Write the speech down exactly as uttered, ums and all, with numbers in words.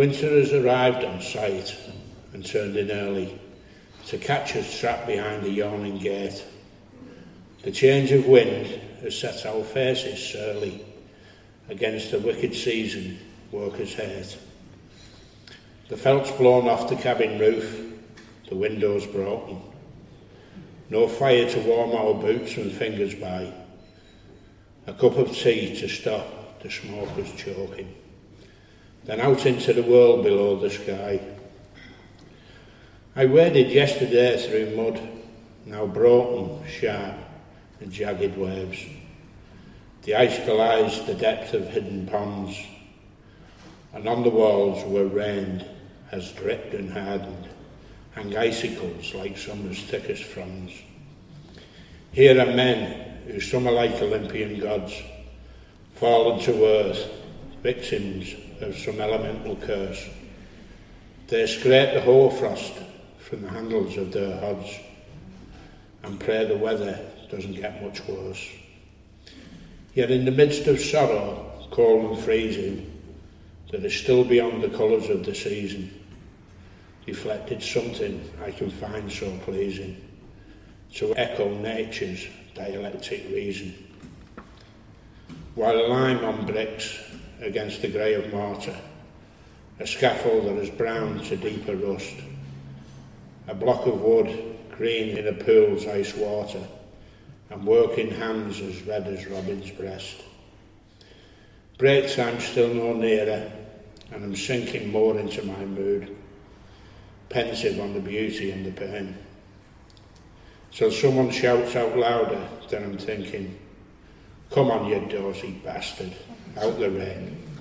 Winter has arrived on site and turned in early to catch us trapped behind the yawning gate. The change of wind has set our faces surly against the wicked season workers hate. The felt's blown off the cabin roof, the windows broken. No fire to warm our boots and fingers by. A cup of tea to stop the smokers choking. Then out into the world below the sky. I waded yesterday through mud, now broken, sharp and jagged waves. The ice belies the depth of hidden ponds, and on the walls where rain has dripped and hardened, hang icicles like summer's thickest fronds. Here are men who some are like Olympian gods, fallen to earth, victims of some elemental curse. They scrape the hoarfrost from the handles of their hods and pray the weather doesn't get much worse. Yet in the midst of sorrow, cold and freezing, that is still beyond the colours of the season, reflected something I can find so pleasing, to echo nature's dialectic reason. While a lime on bricks against the grey of mortar, a scaffold that has browned to deeper rust, a block of wood green in a pool's ice water, and working hands as red as Robin's breast. Break time still no nearer, and I'm sinking more into my mood, pensive on the beauty and the pain. So someone shouts out louder than I'm thinking, "Come on, you dorsey bastard, out the rain."